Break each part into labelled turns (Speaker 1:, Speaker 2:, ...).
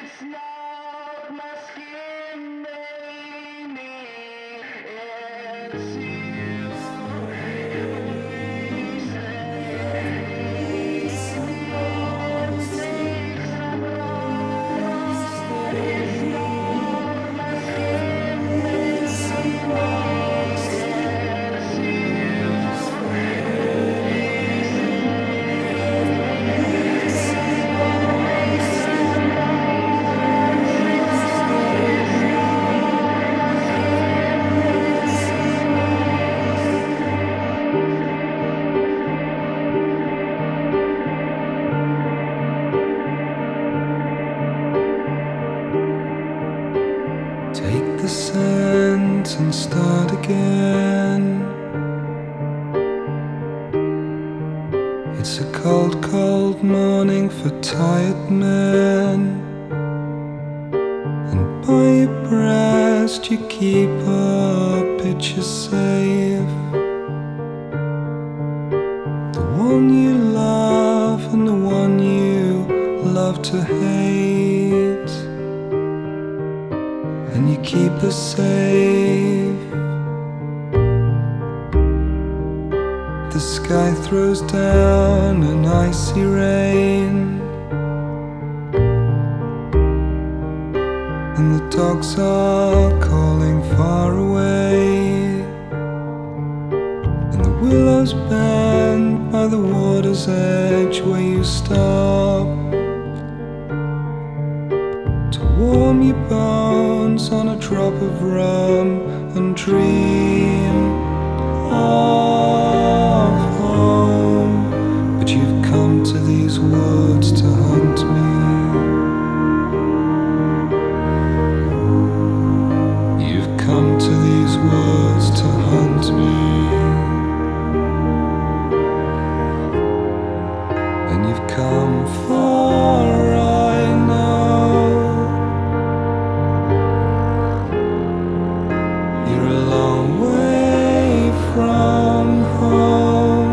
Speaker 1: It's not my skin, baby. It's you.
Speaker 2: Take the sand and start again. It's a cold, cold morning for tired men, and by your breast you keep a picture safe. The one you love and the one you love to hate, and you keep her safe. The sky throws down an icy rain, and the dogs are calling far away, and the willows bend by the water's edge where you stop to warm your bones on a drop of rum and dream of home. But you've come to these woods to hunt me. You've come to these woods to hunt me. And you've come far, I know. You're a long way from home,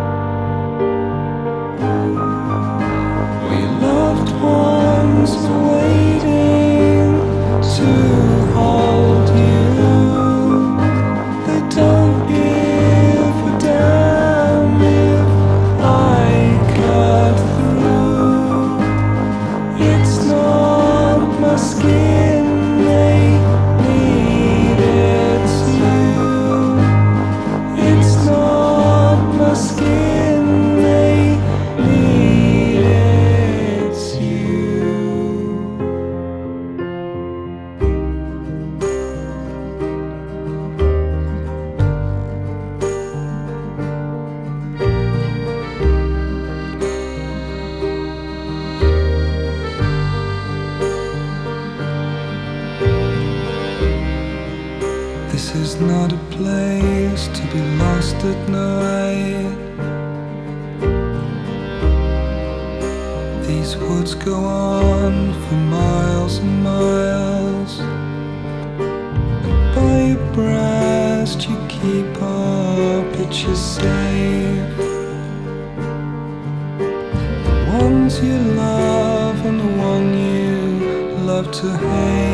Speaker 2: where your loved ones are waiting to hold you. They don't give a damn if I cut through. It's not my skin they need, it's you. It's not my skin they need, it's you. This is not a place to be lost at night. These woods go on for miles and miles, and by your breast you keep our pictures safe. The ones you love and the one you love to hate.